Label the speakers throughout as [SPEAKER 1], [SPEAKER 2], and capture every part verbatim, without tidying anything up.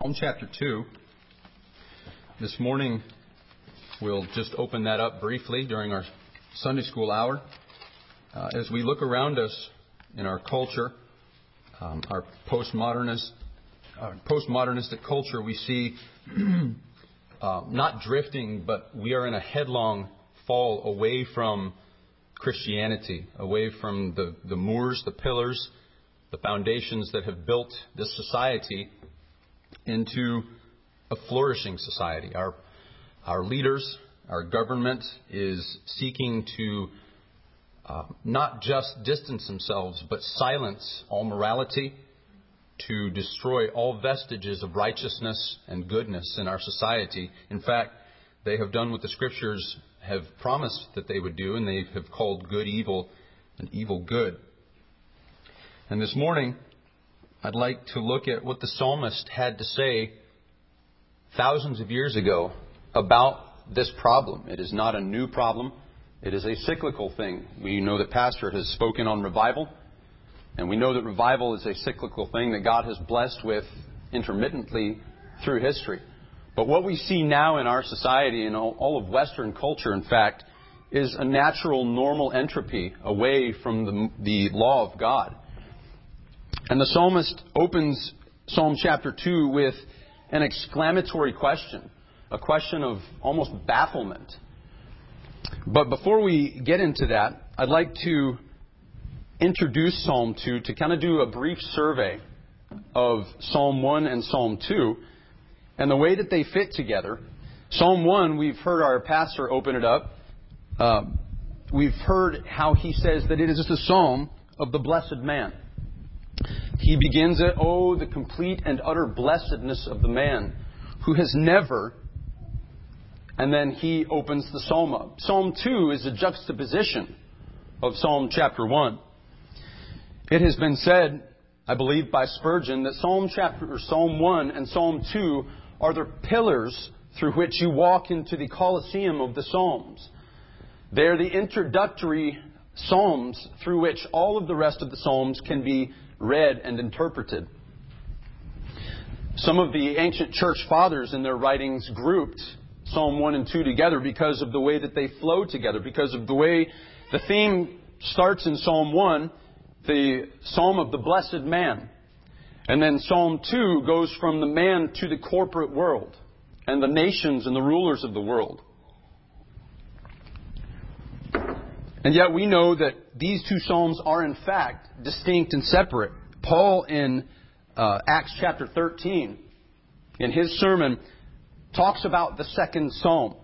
[SPEAKER 1] Psalm chapter two. This morning, we'll just open that up briefly during our Sunday school hour. Uh, as we look around us in our culture, um, our postmodernist, uh, postmodernistic culture, we see uh, not drifting, but we are in a headlong fall away from Christianity, away from the, the moors, the pillars, the foundations that have built this society into a flourishing society. Our our leaders, our government is seeking to uh, not just distance themselves, but silence all morality, to destroy all vestiges of righteousness and goodness in our society. In fact, they have done what the Scriptures have promised that they would do, and they have called good evil and evil good. And this morning, I'd like to look at what the psalmist had to say thousands of years ago about this problem. It is not a new problem. It is a cyclical thing. We know that Pastor has spoken on revival, and we know that revival is a cyclical thing that God has blessed with intermittently through history. But what we see now in our society and all, all of Western culture, in fact, is a natural, normal entropy away from the, the law of God. And the psalmist opens Psalm chapter two with an exclamatory question, a question of almost bafflement. But before we get into that, I'd like to introduce Psalm two to kind of do a brief survey of Psalm one and Psalm two and the way that they fit together. Psalm one, we've heard our pastor open it up. Uh, we've heard how he says that it is just a psalm of the blessed man. He begins it, oh, the complete and utter blessedness of the man who has never, and then he opens the psalm up. Psalm two is a juxtaposition of Psalm chapter one. It has been said, I believe by Spurgeon, that Psalm chapter or Psalm one and Psalm two are the pillars through which you walk into the Colosseum of the Psalms. They're the introductory psalms through which all of the rest of the psalms can be read and interpreted. Some of the ancient church fathers in their writings grouped Psalm one and two together because of the way that they flow together, because of the way the theme starts in Psalm one, the psalm of the blessed man. And then Psalm two goes from the man to the corporate world and the nations and the rulers of the world. And yet we know that these two psalms are in fact distinct and separate. Paul in uh, Acts chapter thirteen, in his sermon, talks about the second psalm.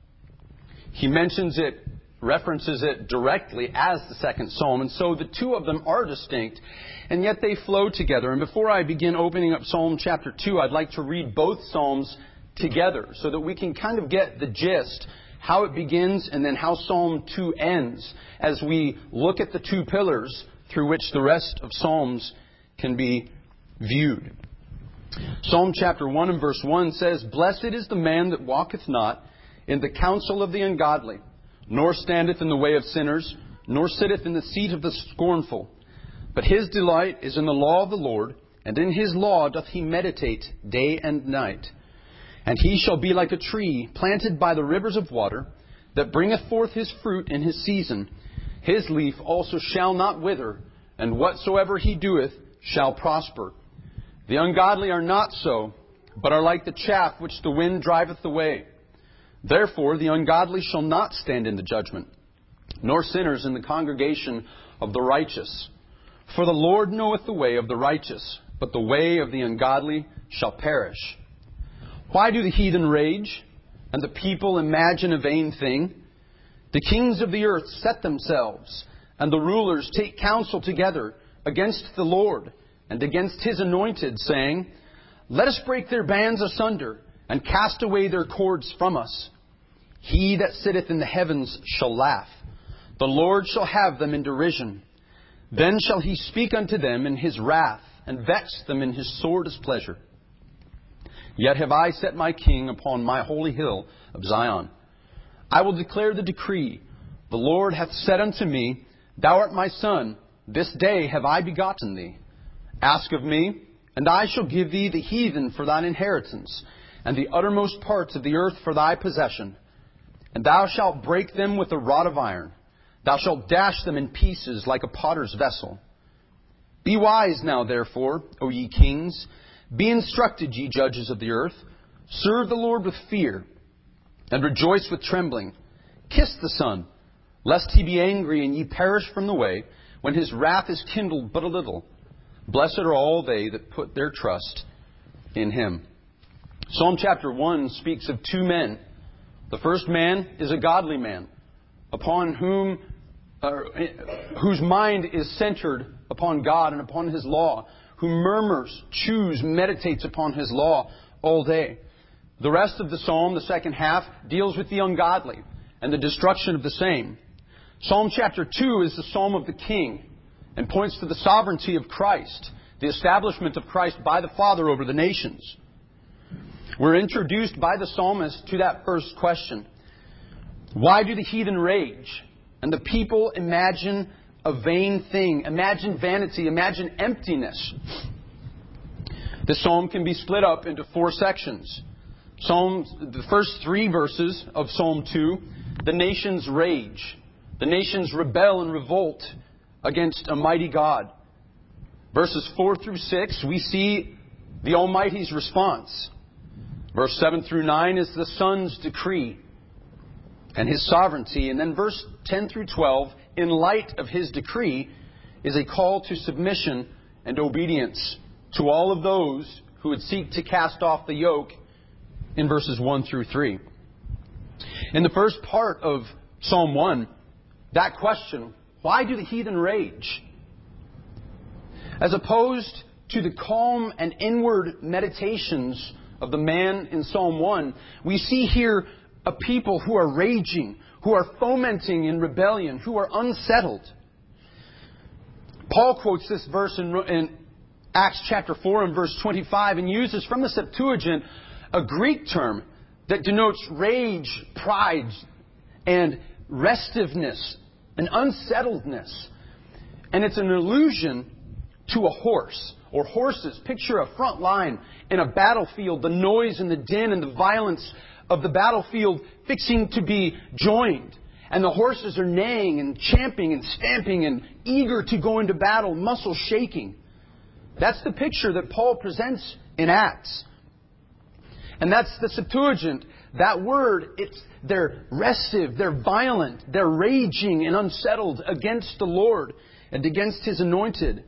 [SPEAKER 1] He mentions it, references it directly as the second psalm. And so the two of them are distinct, and yet they flow together. And before I begin opening up Psalm chapter two, I'd like to read both psalms together so that we can kind of get the gist, how it begins and then how Psalm two ends, as we look at the two pillars through which the rest of Psalms can be viewed. Psalm chapter one and verse one says, "Blessed is the man that walketh not in the counsel of the ungodly, nor standeth in the way of sinners, nor sitteth in the seat of the scornful. But his delight is in the law of the Lord, and in his law doth he meditate day and night. And he shall be like a tree planted by the rivers of water, that bringeth forth his fruit in his season. His leaf also shall not wither, and whatsoever he doeth shall prosper. The ungodly are not so, but are like the chaff which the wind driveth away. Therefore the ungodly shall not stand in the judgment, nor sinners in the congregation of the righteous. For the Lord knoweth the way of the righteous, but the way of the ungodly shall perish. Why do the heathen rage, and the people imagine a vain thing? The kings of the earth set themselves, and the rulers take counsel together against the Lord and against his anointed, saying, Let us break their bands asunder, and cast away their cords from us. He that sitteth in the heavens shall laugh. The Lord shall have them in derision. Then shall he speak unto them in his wrath, and vex them in his sore displeasure. Yet have I set my king upon my holy hill of Zion. I will declare the decree. The Lord hath said unto me, Thou art my son, this day have I begotten thee. Ask of me,
[SPEAKER 2] And I shall give thee the heathen for thine inheritance, and the uttermost parts of the earth for thy possession. And thou shalt break them with a rod of iron. Thou shalt dash them in pieces like a potter's vessel. Be wise now, therefore, O ye kings. Be instructed, ye judges of the earth. Serve the Lord with fear, and rejoice with trembling. Kiss the Son, lest he be angry and ye perish from the way, when his wrath is kindled but a little. Blessed are all they that put their trust in him. Psalm chapter one speaks of two men. The first man is a godly man, upon whom, uh, whose mind is centered upon God and upon his law, who murmurs, chews, meditates upon his law all day. The rest of the psalm, the second half, deals with the ungodly and the destruction of the same. Psalm chapter two is the psalm of the king and points to the sovereignty of Christ, the establishment of Christ by the Father over the nations. We're introduced by the psalmist to that first question. Why do the heathen rage and the people imagine a vain thing? Imagine vanity, imagine emptiness. This psalm can be split up into four sections. Psalms, the first three verses of Psalm two, the nations rage. The nations rebel and revolt against a mighty God. Verses four through six, we see the Almighty's response. Verse seven through nine is the Son's decree and His sovereignty. And then verse ten through twelve, in light of His decree, is a call to submission and obedience to all of those who would seek to cast off the yoke in verses one through three. In the first part of Psalm one, that question, why do the heathen rage? As opposed to the calm and inward meditations of the man in Psalm one, we see here a people who are raging, who are fomenting in rebellion, who are unsettled. Paul quotes this verse in, in Acts chapter four and verse twenty-five and uses from the Septuagint a Greek term that denotes rage, pride, and restiveness, and unsettledness. And it's an allusion to a horse or horses. Picture a front line in a battlefield, the noise and the din and the violence of the battlefield fixing to be joined. And the horses are neighing and champing and stamping and eager to go into battle, muscles shaking. That's the picture that Paul presents in Acts. And that's the Septuagint. That word, it's they're restive, they're violent, they're raging and unsettled against the Lord and against His anointed.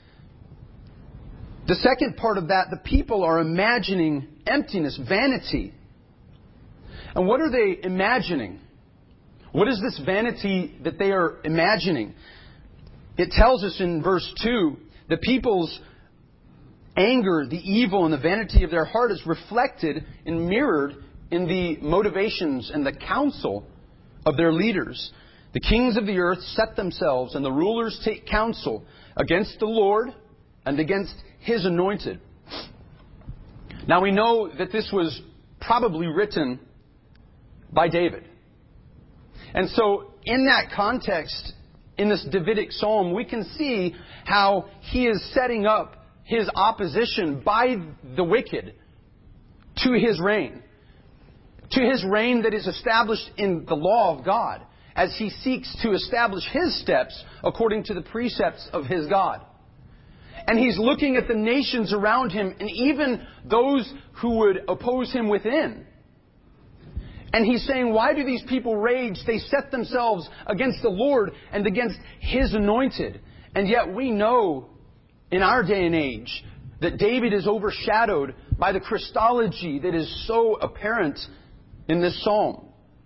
[SPEAKER 2] The second part of that, the people are imagining emptiness, vanity. And what are they imagining? What is this vanity that they are imagining? It tells us in verse two, the people's anger, the evil, and the vanity of their heart is reflected and mirrored in the motivations and the counsel of their leaders. The kings of the earth set themselves, and the rulers take counsel against the Lord and against His anointed. Now we know that this was probably written by David. And so in that context, in this Davidic psalm, we can see how he is setting up his opposition by the wicked to his reign. To his reign that is established in the law of God, as he seeks to establish his steps according to the precepts of his God. And he's looking at the nations around him and even those who would oppose him within. And he's saying, why do these people rage? They set themselves against the Lord and against His anointed. And yet we know in our day and age that David is overshadowed by the Christology that is so apparent in this psalm.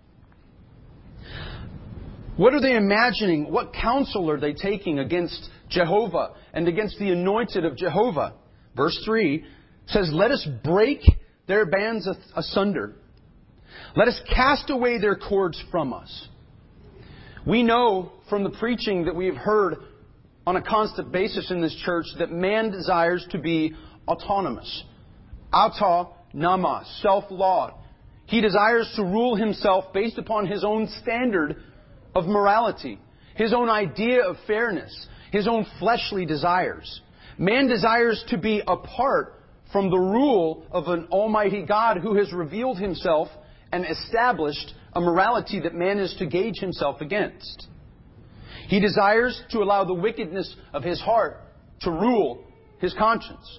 [SPEAKER 2] What are they imagining? What counsel are they taking against Jehovah and against the anointed of Jehovah? Verse three says, let us break their bands asunder. Let us cast away their cords from us. We know from the preaching that we have heard on a constant basis in this church that man desires to be autonomous. Auto nama, self-law. He desires to rule himself based upon his own standard of morality, his own idea of fairness, his own fleshly desires. Man desires to be apart from the rule of an almighty God who has revealed Himself and established a morality that man is to gauge himself against. He desires to allow the wickedness of his heart to rule his conscience.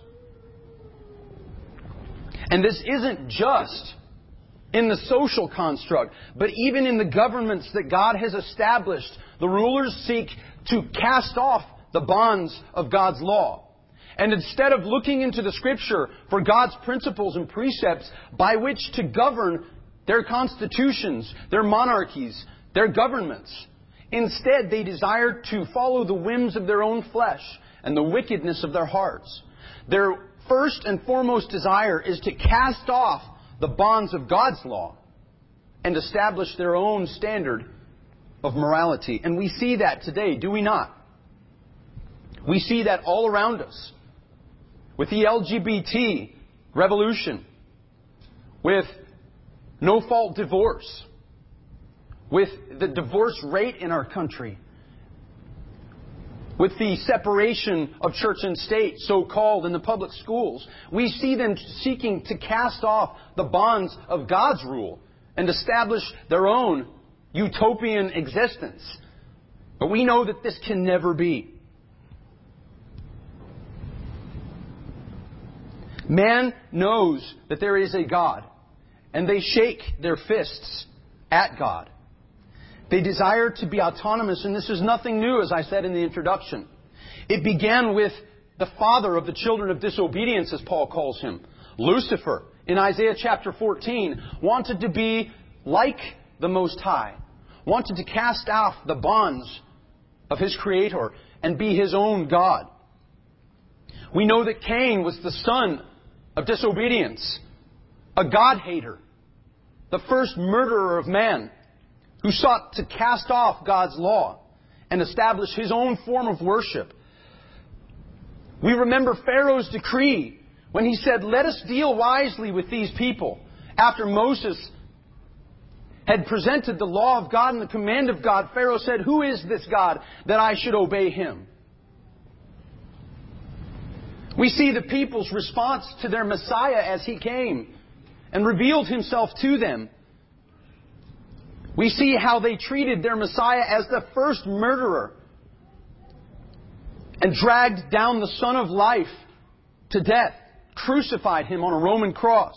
[SPEAKER 2] And this isn't just in the social construct, but even in the governments that God has established, the rulers seek to cast off the bonds of God's law. And instead of looking into the Scripture for God's principles and precepts by which to govern their constitutions, their monarchies, their governments, instead they desire to follow the whims of their own flesh and the wickedness of their hearts. Their first and foremost desire is to cast off the bonds of God's law and establish their own standard of morality. And we see that today, do we not? We see that all around us. With the L G B T revolution, with no-fault divorce, with the divorce rate in our country, with the separation of church and state, so-called, in the public schools, we see them seeking to cast off the bonds of God's rule and establish their own utopian existence. But we know that this can never be. Man knows that there is a God, and they shake their fists at God. They desire to be autonomous, and this is nothing new, as I said in the introduction. It began with the father of the children of disobedience, as Paul calls him. Lucifer, in Isaiah chapter fourteen, wanted to be like the Most High, wanted to cast off the bonds of his Creator and be his own God. We know that Cain was the son of disobedience, a God-hater, the first murderer of man, who sought to cast off God's law and establish his own form of worship. We remember Pharaoh's decree when he said, "Let us deal wisely with these people," after Moses had presented the law of God and the command of God. Pharaoh said, "Who is this God that I should obey him?" We see the people's response to their Messiah as He came and revealed Himself to them. We see how they treated their Messiah as the first murderer and dragged down the Son of Life to death, crucified Him on a Roman cross.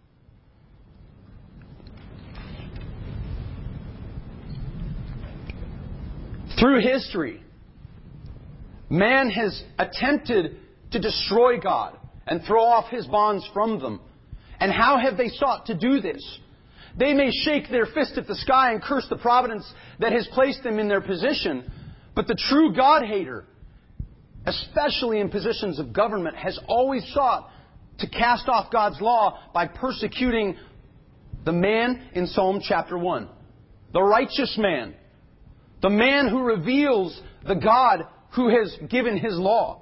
[SPEAKER 2] Through history, man has attempted to destroy God and throw off His bonds from them. And how have they sought to do this? They may shake their fist at the sky and curse the providence that has placed them in their position, but the true God-hater, especially in positions of government, has always sought to cast off God's law by persecuting the man in Psalm chapter one. The righteous man. The man who reveals the God who has given His law.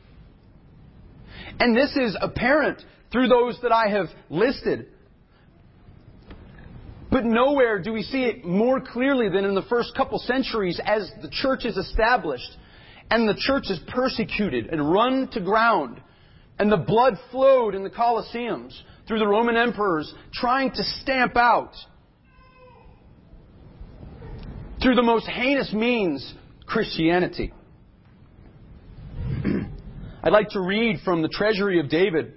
[SPEAKER 2] And this is apparent through those that I have listed. But nowhere do we see it more clearly than in the first couple centuries as the church is established and the church is persecuted and run to ground and the blood flowed in the Colosseums through the Roman emperors trying to stamp out through the most heinous means Christianity. I'd like to read from the Treasury of David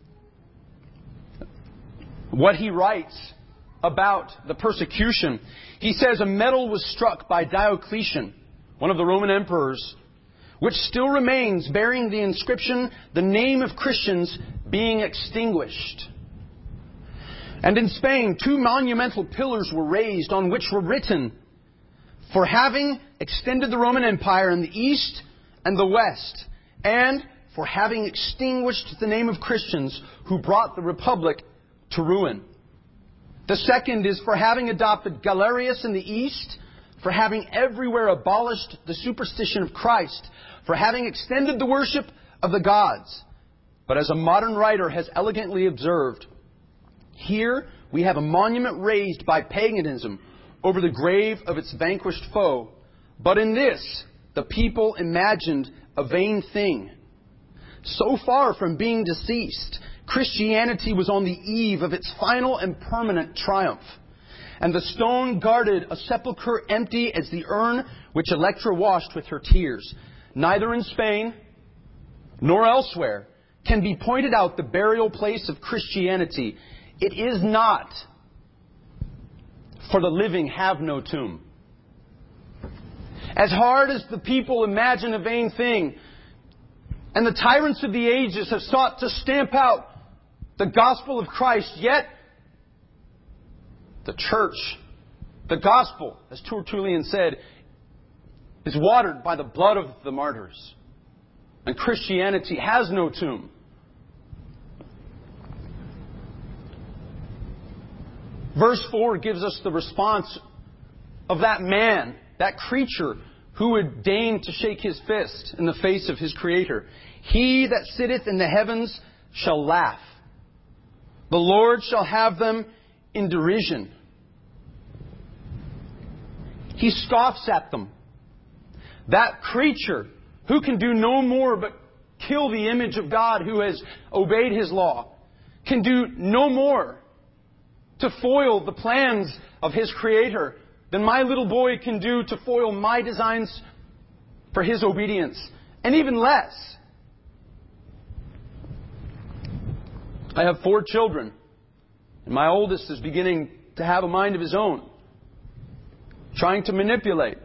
[SPEAKER 2] what he writes about the persecution. He says, "A medal was struck by Diocletian, one of the Roman emperors, which still remains, bearing the inscription, 'The name of Christians being extinguished.' And in Spain, two monumental pillars were raised on which were written, 'For having extended the Roman Empire in the east and the west, and for having extinguished the name of Christians who brought the Republic to ruin.' The second is for having adopted Galerius in the east, for having everywhere abolished the superstition of Christ, for having extended the worship of the gods. But as a modern writer has elegantly observed, here we have a monument raised by paganism over the grave of its vanquished foe. But in this, the people imagined a vain thing. So far from being deceased, Christianity was on the eve of its final and permanent triumph. And the stone guarded a sepulchre empty as the urn which Electra washed with her tears. Neither in Spain nor elsewhere can be pointed out the burial place of Christianity. It is not, for the living have no tomb. As hard as the people imagine a vain thing, and the tyrants of the ages have sought to stamp out the gospel of Christ, yet the church, the gospel, as Tertullian said, is watered by the blood of the martyrs. And Christianity has no tomb. Verse four gives us the response of that man, that creature, who would deign to shake his fist in the face of his Creator. He that sitteth in the heavens shall laugh. The Lord shall have them in derision. He scoffs at them. That creature who can do no more but kill the image of God who has obeyed His law, can do no more to foil the plans of His Creator than my little boy can do to foil my designs for his obedience. And even less. I have four children, and my oldest is beginning to have a mind of his own, trying to manipulate.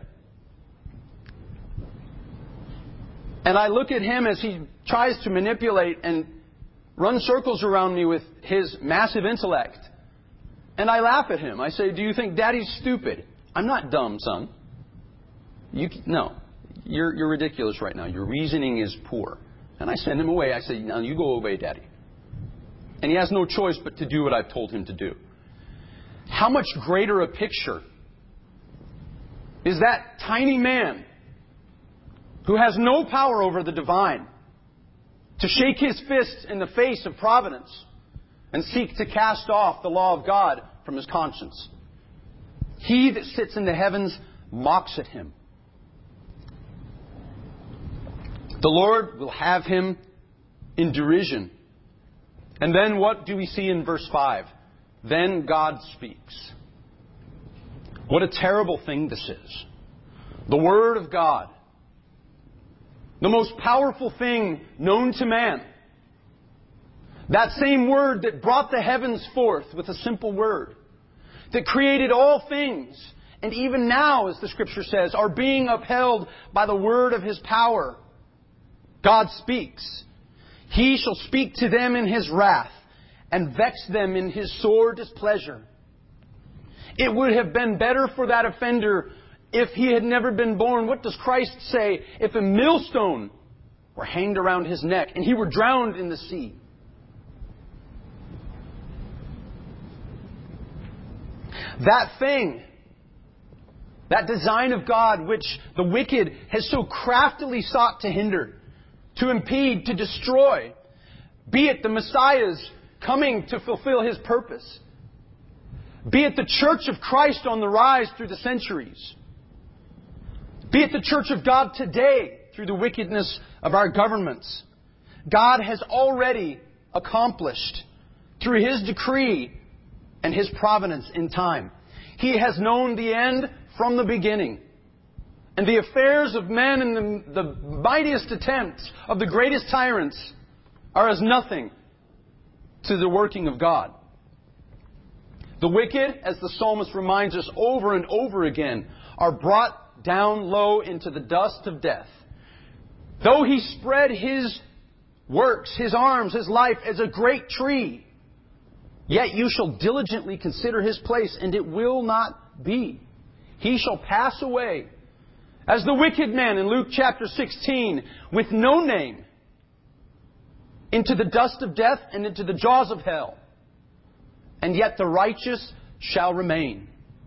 [SPEAKER 2] And I look at him as he tries to manipulate and run circles around me with his massive intellect. And I laugh at him. I say, "Do you think Daddy's stupid?" "I'm not dumb, son. You no, you're you're ridiculous right now. Your reasoning is poor." And I send him away. I say, "Now you go obey Daddy." And he has no choice but to do what I've told him to do. How much greater a picture is that tiny man who has no power over the divine to shake his fist in the face of providence and seek to cast off the law of God from his conscience. He that sits in the heavens mocks at him. The Lord will have him in derision. And then what do we see in verse five? Then God speaks. What a terrible thing this is. The Word of God. The most powerful thing known to man. That same Word that brought the heavens forth with a simple word. That created all things. And even now, as the Scripture says, are being upheld by the word of His power. God speaks. He shall speak to them in His wrath and vex them in His sore displeasure. It would have been better for that offender if he had never been born. What does Christ say? If a millstone were hanged around his neck and he were drowned in the sea. That thing, that design of God which the wicked has so craftily sought to hinder, to impede, to destroy, be it the Messiah's coming to fulfill His purpose, be it the Church of Christ on the rise through the centuries, be it the Church of God today through the wickedness of our governments, God has already accomplished through His decree and His providence in time. He has known the end from the beginning. And the affairs of men and the, the mightiest attempts of the greatest tyrants are as nothing to the working of God. The wicked, as the psalmist reminds us over and over again, are brought down low into the dust of death. Though He spread His works, His arms, His life as a great tree, yet you shall diligently consider His place, and it will not be. He shall pass away. As the wicked man in Luke chapter sixteen, with no name, into the dust of death and into the jaws of hell. And yet the righteous shall remain.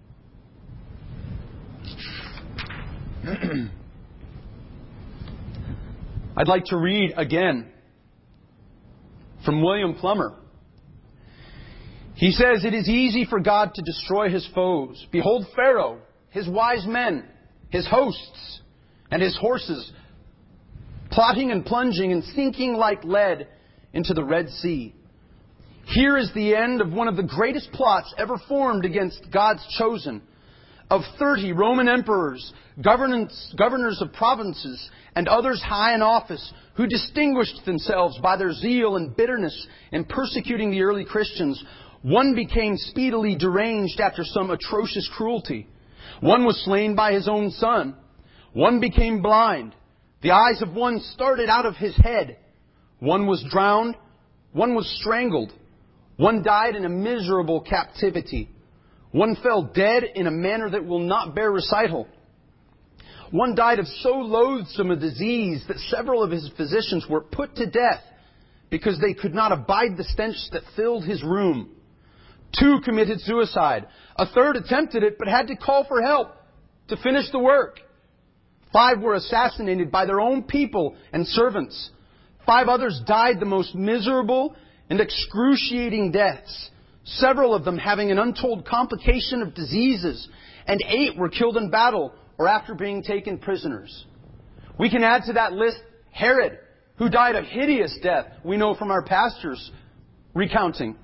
[SPEAKER 2] I'd like to read again from William Plummer. He says, "It is easy for God to destroy His foes. Behold Pharaoh, his wise men, his hosts, and his horses plotting and plunging and sinking like lead into the Red Sea. Here is the end of one of the greatest plots ever formed against God's chosen. Of thirty Roman emperors, governors, governors of provinces, and others high in office, who distinguished themselves by their zeal and bitterness in persecuting the early Christians, one became speedily deranged after some atrocious cruelty. One was slain by his own son. One became blind. The eyes of one started out of his head. One was drowned. One was strangled. One died in a miserable captivity. One fell dead in a manner that will not bear recital. One died of so loathsome a disease that several of his physicians were put to death because they could not abide the stench that filled his room. Two committed suicide. A third attempted it but had to call for help to finish the work. Five were assassinated by their own people and servants. Five others died the most miserable and excruciating deaths, several of them having an untold complication of diseases, and eight were killed in battle or after being taken prisoners. We can add to that list Herod, who died a hideous death, we know from our pastors recounting.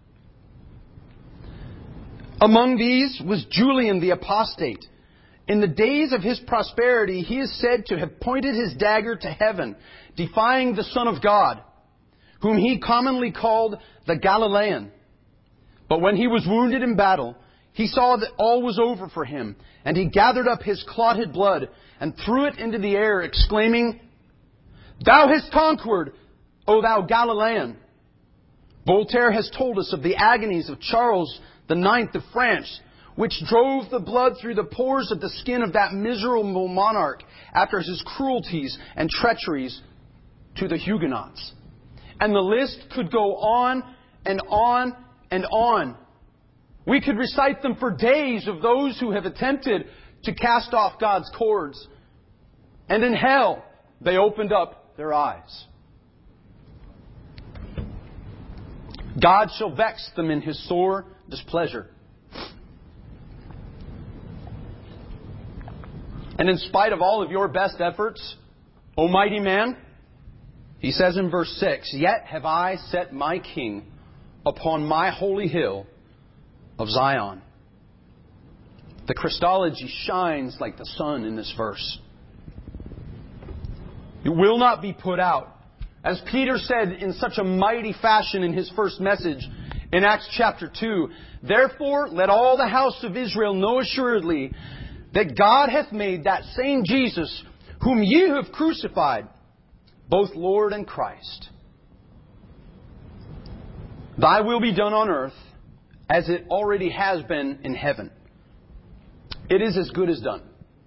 [SPEAKER 2] Among these was Julian the apostate. In the days of his prosperity, he is said to have pointed his dagger to heaven, defying the Son of God, whom he commonly called the Galilean. But when he was wounded in battle, he saw that all was over for him, and he gathered up his clotted blood and threw it into the air, exclaiming, "Thou hast conquered, O thou Galilean!" Voltaire has told us of the agonies of Charles the Ninth of France, which drove the blood through the pores of the skin of that miserable monarch after his cruelties and treacheries to the Huguenots. And the list could go on and on and on. We could recite them for days of those who have attempted to cast off God's cords. And in hell, they opened up their eyes. God shall vex them in His sore displeasure. And in spite of all of your best efforts, O mighty man, He says in verse six, "Yet have I set my King upon my holy hill of Zion." The Christology shines like the sun in this verse. It will not be put out. As Peter said in such a mighty fashion in his first message in Acts chapter two, "Therefore let all the house of Israel know assuredly that God hath made that same Jesus, whom ye have crucified, both Lord and Christ. Thy will be done on earth as it already has been in heaven." It is as good as done.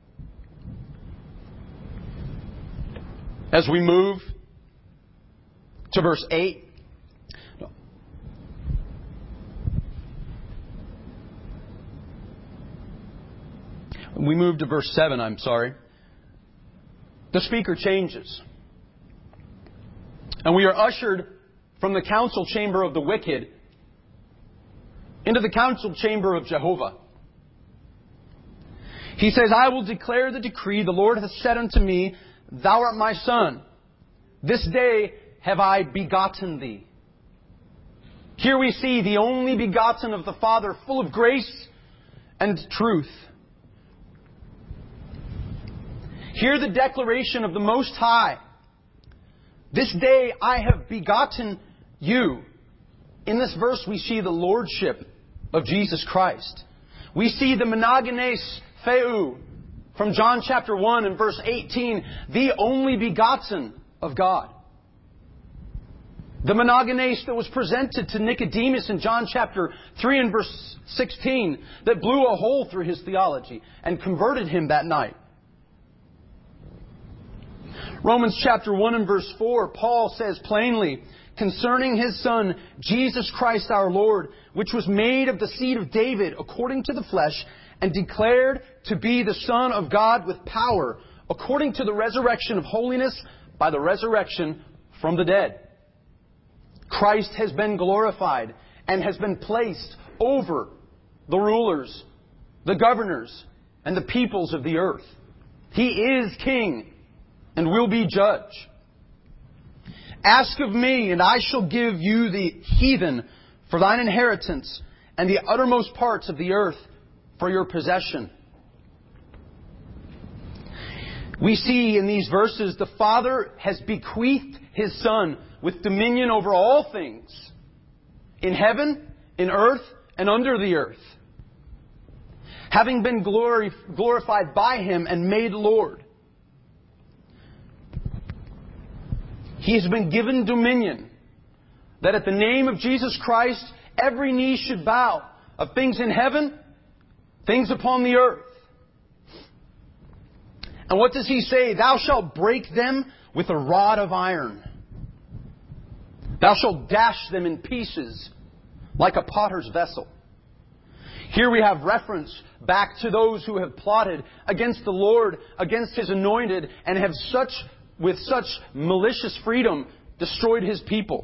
[SPEAKER 2] As we move to verse eight, we move to verse seven, I'm sorry. The speaker changes. And we are ushered from the council chamber of the wicked into the council chamber of Jehovah. He says, "I will declare the decree. The Lord hath said unto me, Thou art my son. This day have I begotten thee." Here we see the only begotten of the Father, full of grace and truth. Hear the declaration of the Most High. "This day I have begotten you." In this verse we see the lordship of Jesus Christ. We see the monogenes theou from John chapter one and verse eighteen, the only begotten of God. The monogenes that was presented to Nicodemus in John chapter three and verse sixteen, that blew a hole through his theology and converted him that night. Romans chapter one and verse four, Paul says plainly concerning His Son, Jesus Christ our Lord, which was made of the seed of David according to the flesh, and declared to be the Son of God with power, according to the resurrection of holiness by the resurrection from the dead. Christ has been glorified and has been placed over the rulers, the governors, and the peoples of the earth. He is King and will be judge. Ask of me, and I shall give you the heathen for thine inheritance, and the uttermost parts of the earth for your possession. We see in these verses the Father has bequeathed His Son with dominion over all things, in heaven, in earth, and under the earth. Having been glori- glorified by Him and made Lord, He has been given dominion, that at the name of Jesus Christ, every knee should bow, of things in heaven, things upon the earth. And what does He say? Thou shalt break them with a rod of iron. Thou shalt dash them in pieces like a potter's vessel. Here we have reference back to those who have plotted against the Lord, against His anointed, and have such, with such malicious freedom, destroyed His people.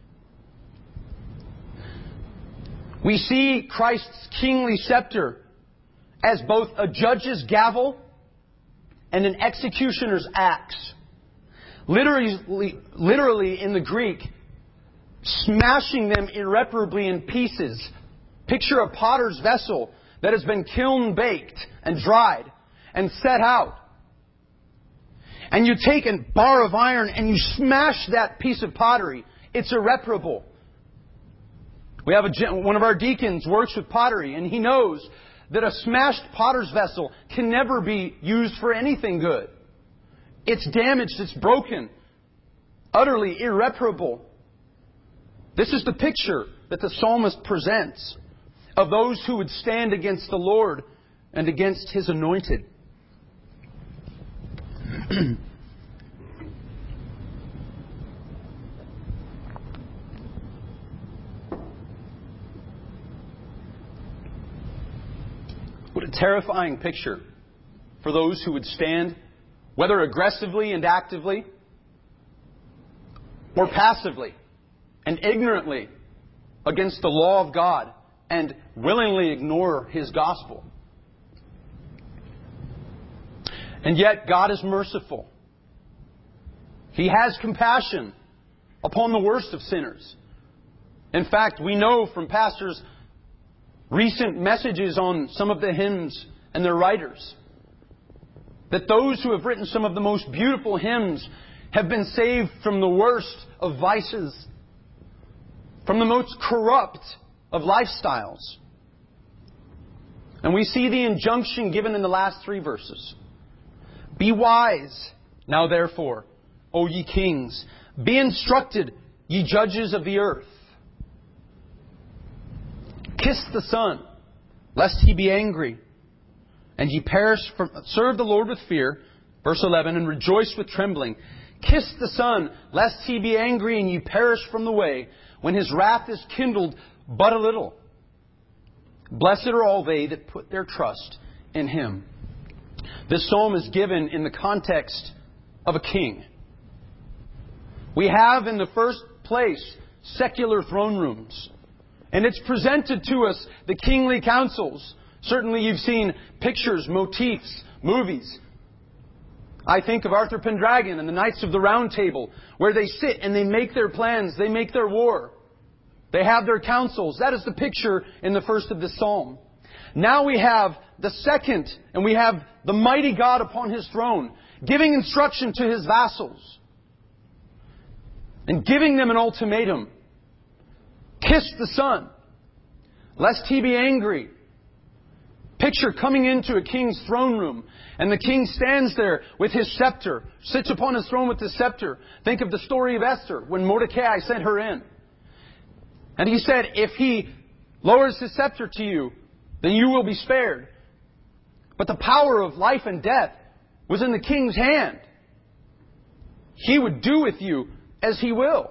[SPEAKER 2] We see Christ's kingly scepter as both a judge's gavel and an executioner's axe. Literally, literally in the Greek, smashing them irreparably in pieces. Picture a potter's vessel that has been kiln baked and dried and set out. And you take a bar of iron and you smash that piece of pottery. It's irreparable. We have a, one of our deacons works with pottery, and he knows that a smashed potter's vessel can never be used for anything good. It's damaged, it's broken, utterly irreparable. This is the picture that the psalmist presents of those who would stand against the Lord and against His anointed. What a terrifying picture for those who would stand, whether aggressively and actively, or passively and ignorantly, against the law of God and willingly ignore His gospel. And yet God is merciful. He has compassion upon the worst of sinners. In fact, we know from pastors' recent messages on some of the hymns and their writers that those who have written some of the most beautiful hymns have been saved from the worst of vices, from the most corrupt of lifestyles. And we see the injunction given in the last three verses. Be wise, now therefore, O ye kings. Be instructed, ye judges of the earth. Kiss the Son, lest He be angry, and ye perish from... Serve the Lord with fear, verse eleven, and rejoice with trembling. Kiss the Son, lest He be angry, and ye perish from the way, when His wrath is kindled but a little. Blessed are all they that put their trust in Him. This psalm is given in the context of a king. We have, in the first place, secular throne rooms. And it's presented to us the kingly councils. Certainly you've seen pictures, motifs, movies. I think of Arthur Pendragon and the Knights of the Round Table, where they sit and they make their plans, they make their war. They have their councils. That is the picture in the first of this psalm. Now we have the second, and we have the mighty God upon His throne, giving instruction to His vassals and giving them an ultimatum. Kiss the Son, lest He be angry. Picture coming into a king's throne room, and the king stands there with his scepter, sits upon his throne with his scepter. Think of the story of Esther, when Mordecai sent her in. And he said, if he lowers his scepter to you, then you will be spared. But the power of life and death was in the king's hand. He would do with you as He will.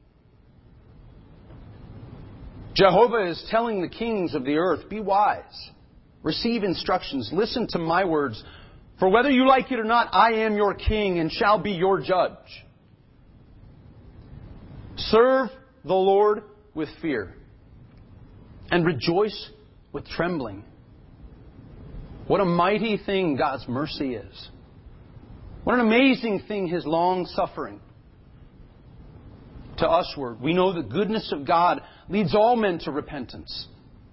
[SPEAKER 2] Jehovah is telling the kings of the earth, be wise. Receive instructions. Listen to my words. For whether you like it or not, I am your king and shall be your judge. Serve the Lord with fear and rejoice with trembling. What a mighty thing God's mercy is. What an amazing thing His long suffering. to usward. We know the goodness of God leads all men to repentance.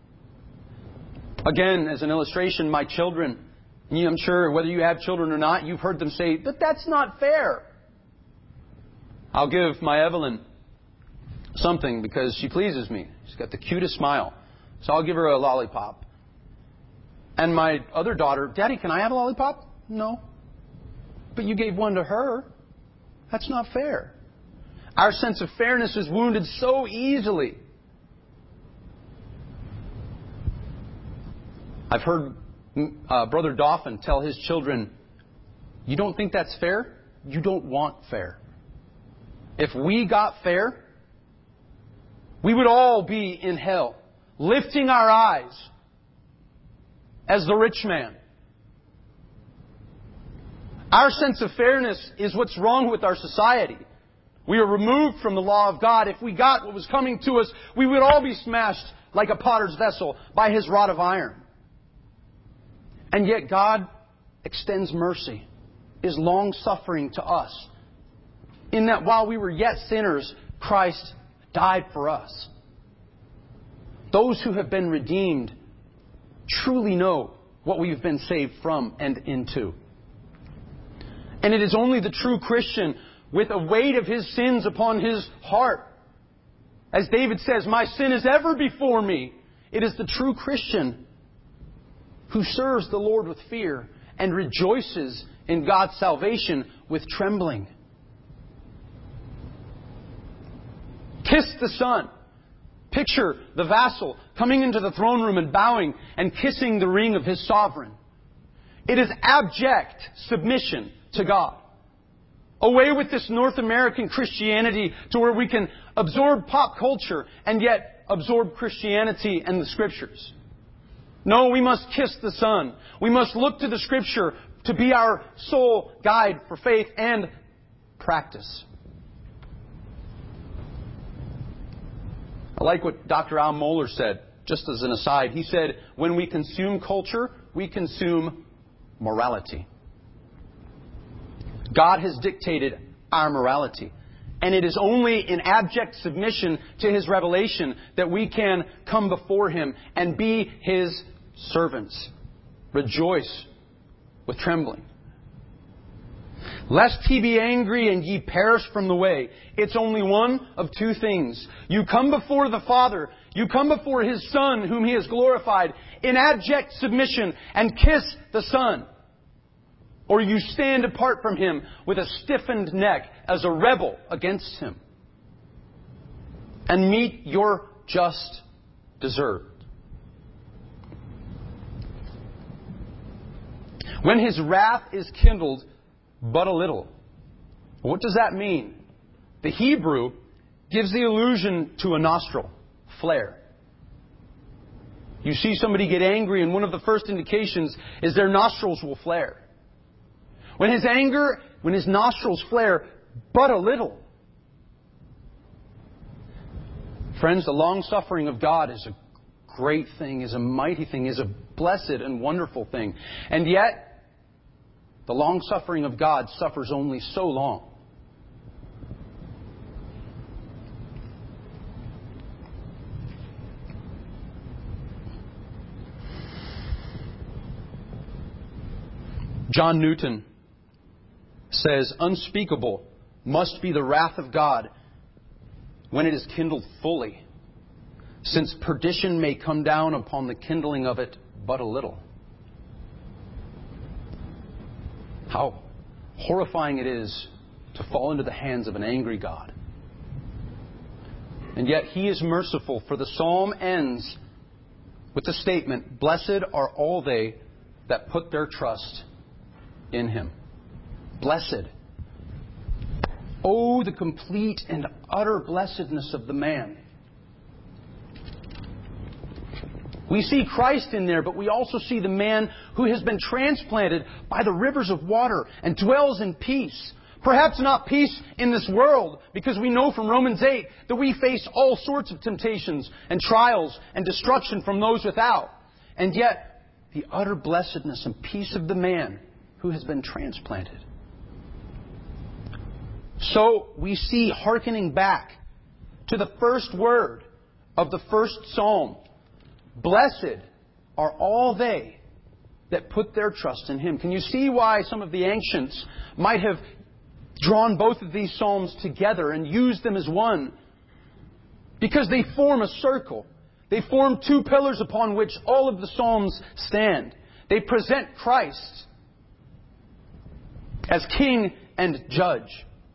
[SPEAKER 2] Again, as an illustration, my children, I'm sure whether you have children or not, you've heard them say, but that's not fair. I'll give my Evelyn something because she pleases me. She's got the cutest smile. So I'll give her a lollipop. And my other daughter, Daddy, can I have a lollipop? No. But you gave one to her. That's not fair. Our sense of fairness is wounded so easily. I've heard uh, Brother Dauphin tell his children, you don't think that's fair? You don't want fair. If we got fair, we would all be in hell, lifting our eyes as the rich man. Our sense of fairness is what's wrong with our society. We are removed from the law of God. If we got what was coming to us, we would all be smashed like a potter's vessel by His rod of iron. And yet God extends mercy, is long-suffering to us, in that while we were yet sinners, Christ died for us. Those who have been redeemed truly know what we've been saved from and into. And it is only the true Christian with a weight of his sins upon his heart. As David says, my sin is ever before me. It is the true Christian who serves the Lord with fear and rejoices in God's salvation with trembling. Kiss the Son. Picture the vassal coming into the throne room and bowing and kissing the ring of his sovereign. It is abject submission to God. Away with this North American Christianity to where we can absorb pop culture and yet absorb Christianity and the Scriptures. No, we must kiss the Son. We must look to the Scripture to be our sole guide for faith and practice. I like what Doctor Al Mohler said, just as an aside. He said, when we consume culture, we consume morality. God has dictated our morality. And it is only in abject submission to His revelation that we can come before Him and be His servants. Rejoice with trembling. Lest He be angry and ye perish from the way. It's only one of two things. You come before the Father. You come before His Son, whom He has glorified, in abject submission and kiss the Son. Or you stand apart from Him with a stiffened neck as a rebel against Him and meet your just desert. When His wrath is kindled but a little. What does that mean? The Hebrew gives the allusion to a nostril, flare. You see somebody get angry and one of the first indications is their nostrils will flare. When his anger, when his nostrils flare, but a little. Friends, the long-suffering of God is a great thing, is a mighty thing, is a blessed and wonderful thing. And yet, the long-suffering of God suffers only so long. John Newton says, unspeakable must be the wrath of God when it is kindled fully, since perdition may come down upon the kindling of it but a little. How horrifying it is to fall into the hands of an angry God. And yet He is merciful, for the psalm ends with the statement, blessed are all they that put their trust in Him. Blessed. Oh, the complete and utter blessedness of the man. We see Christ in there, but we also see the man who has been transplanted by the rivers of water and dwells in peace. Perhaps not peace in this world, because we know from Romans eight that we face all sorts of temptations and trials and destruction from those without. And yet, the utter blessedness and peace of the man who has been transplanted. So we see, hearkening back to the first word of the first psalm. Blessed are all they that put their trust in Him. Can you see why some of the ancients might have drawn both of these psalms together and used them as one? Because they form a circle. They form two pillars upon which all of the psalms stand. They present Christ as King and Judge.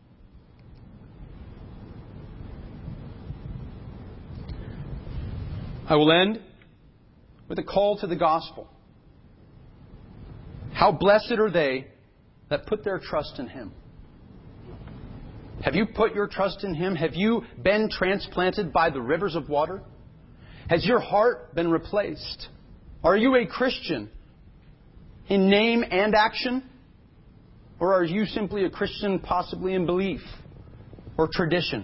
[SPEAKER 2] I will end with a call to the gospel. How blessed are they that put their trust in Him. Have you put your trust in Him? Have you been transplanted by the rivers of water? Has your heart been replaced? Are you a Christian in name and action? Or are you simply a Christian possibly in belief or tradition?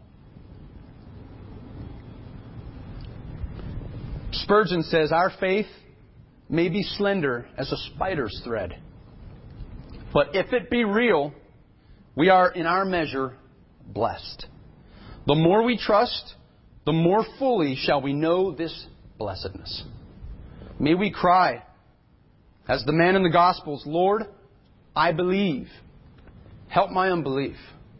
[SPEAKER 2] Spurgeon says, our faith may be slender as a spider's thread. But if it be real, we are in our measure blessed. The more we trust, the more fully shall we know this blessedness. May we cry, as the man in the Gospels, Lord, I believe. Help my unbelief.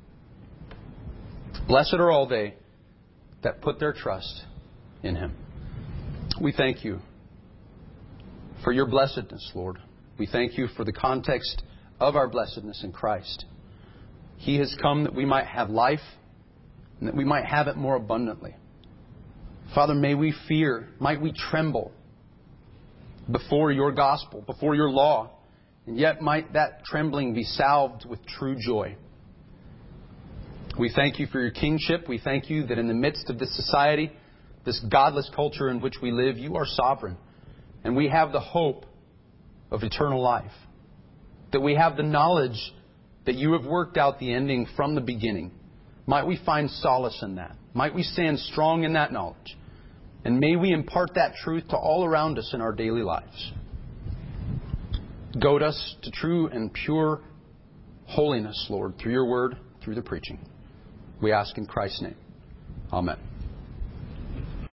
[SPEAKER 2] Blessed are all they that put their trust in Him. We thank You for Your blessedness, Lord. We thank You for the context of our blessedness in Christ. He has come that we might have life and that we might have it more abundantly. Father, may we fear, might we tremble before Your gospel, before Your law, and yet might that trembling be salved with true joy. We thank You for Your kingship. We thank You that in the midst of this society, this godless culture in which we live, You are sovereign. And we have the hope of eternal life. That we have the knowledge that You have worked out the ending from the beginning. Might we find solace in that. Might we stand strong in that knowledge. And may we impart that truth to all around us in our daily lives. Goad us to true and pure holiness, Lord, through Your word, through the preaching. We ask in Christ's name. Amen.